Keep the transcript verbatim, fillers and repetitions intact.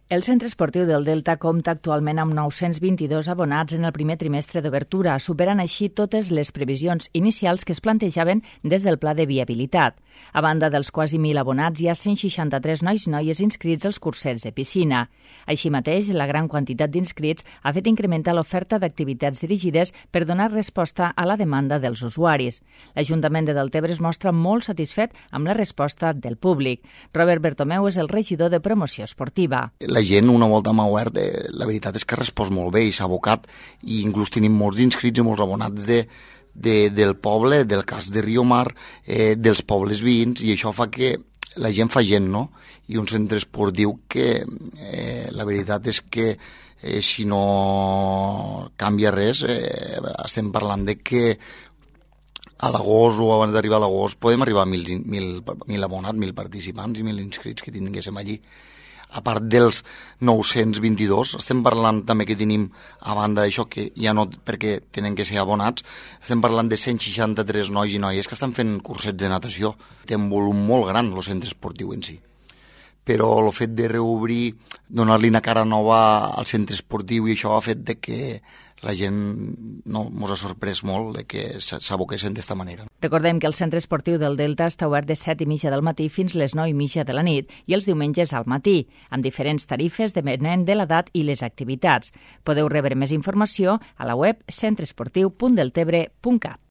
El Centre Esportiu del Delta compta actualment amb nou-cents vint-i-dos abonats en el primer trimestre d'obertura, superant així totes les previsions inicials que es plantejaven des del pla de viabilitat. A banda dels quasi mil abonats, hi ha cent seixanta-tres nois i noies inscrits als cursets de piscina. Així mateix, la gran quantitat d'inscrits ha fet incrementar l'oferta d'activitats dirigides per donar resposta a la demanda dels usuaris. L'Ajuntament de Deltebre es mostra molt satisfet amb la resposta del públic. Robert Bertomeu és el regidor de promoció esportiva. La gent, una volta m'ha obert, eh, la veritat és que ha respost molt bé i s'ha abocat, i inclús tenim molts inscrits i molts abonats de, de, del poble, del cas de Riomar, eh, dels pobles veïns, i això fa que la gent fa gent, no? I un centre esportiu que eh, la veritat és que eh, si no canvia res, eh, estem parlant de que a l'agost o abans d'arribar a l'agost podem arribar a mil, mil, mil abonats, mil participants i mil inscrits que tinguéssim allí. A part dels nou-cents vint-i-dos, estem parlant també que tenim, a banda d'això, que ja no perquè tenen que ser abonats, estem parlant de cent seixanta-tres nois i noies que estan fent cursets de natació. Té un volum molt gran el centre esportiu en si. Però el fet de reobrir, donar-li una cara nova al centre esportiu, i això ha fet de que la gent no mos ha sorprès molt de que s'aboquessin d'esta manera. Recordem que el Centre Esportiu del Delta està obert de set i mitja del matí fins les nou i mitja de la nit i els diumenges al matí, amb diferents tarifes depenent de l'edat i les activitats. Podeu rebre més informació a la web centre esportiu punt deltebre punt cat.